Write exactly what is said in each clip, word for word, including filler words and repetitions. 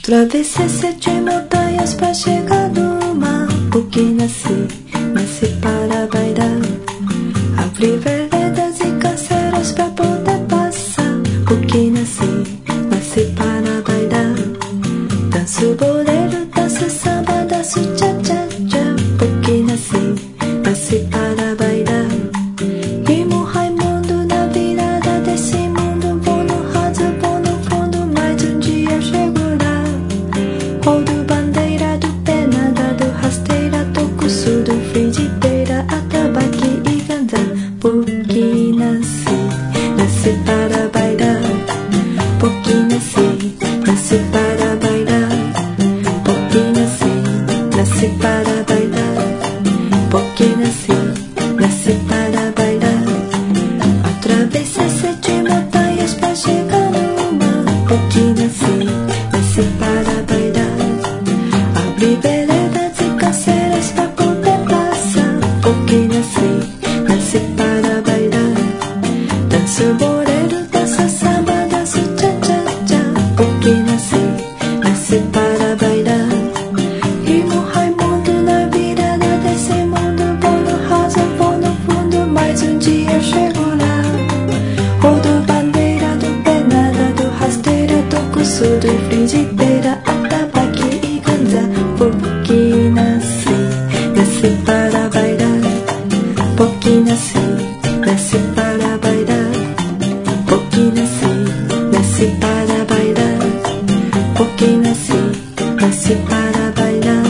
Atravessei sete montanhas pra chegar no mar, porque nasci, nasci para bailar. Abri veredas e canceros pra poder passar, porque nasci, nasci para bailar. Danço bolero, danço samba, danço tcha-tcha-tcha, porque nasci, nasci para bailar. Rimo Raimundo na virada desse mundo, vou no raso, vou no fundo, mas um dia chego lá. Rodo bandeira do pé, nadado rasteira, toco surdo, frigideira, atabaque e ganza, porque nasci, nasci para bailar. Porque nasci, nasci para bailar. Porque nasci, nasci para bailar. Porque nasci, nasci para bailar. Atravessei sete montanhas pra chegar no mar, porque nasci, nasci para bailar. Abri veredas e canceras pra poder passar, porque nasci, nasci para bailar. Danço bolero, danço samba, danço tcha-tcha-tcha, porque nasci, nasci para bailar. Rimo Raimundo na virada desse mundo, vou no raso, vou no fundo, mas um dia chego lá. Rodo bandeira do pé, nadado rasteira, toco surdo e frigideira, atabaque e ganza, porque nasci, nasci para bailar. Porque nasci, nasci para bailar. Porque nasci, nasci para bailar. Porque nasci, nasci para bailar.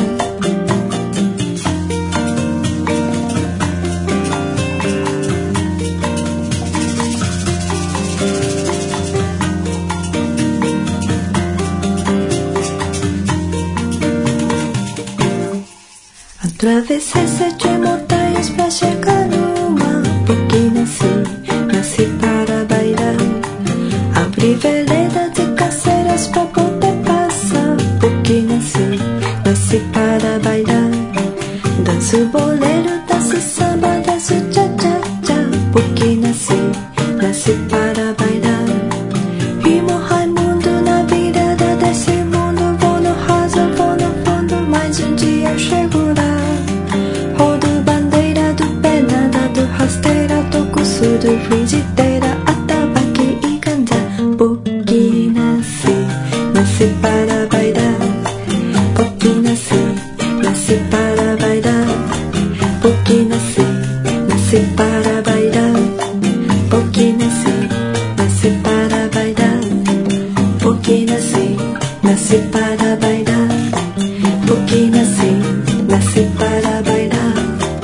Atravessei sete montanhas pra chegar no mar, porque nasci, nasci para bailar. Abri veredas e canceras pra poder passar, porque nasci, nasci para bailar. Danço bolero, danço samba, danço tcha-tcha-tcha, porque nasci, nasci para bailar. Rimo Raimundo na virada desse mundo, vou no raso, vou no fundo, mas um dia eu chego lá. Rodo bandeira do pé, nadado rasteira, toco surdo, frigideira, atabaque e ganza, porque nasci, nasci para bailar. Porque nasci, nasci para bailar. Porque nasci, nasci para bailar. Porque nasci, nasci para bailar. Porque nasci, nasci para bailar. Porque nasci, nasci para bailar.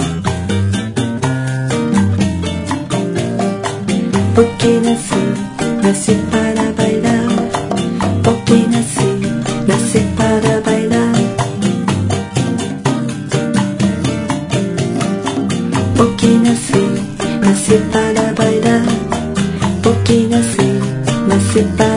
Porque nasci, nasci para bailar. Porque nasci, nasci para bailar. Porque nasci, nasci para bailar. Porque nasci, nasci para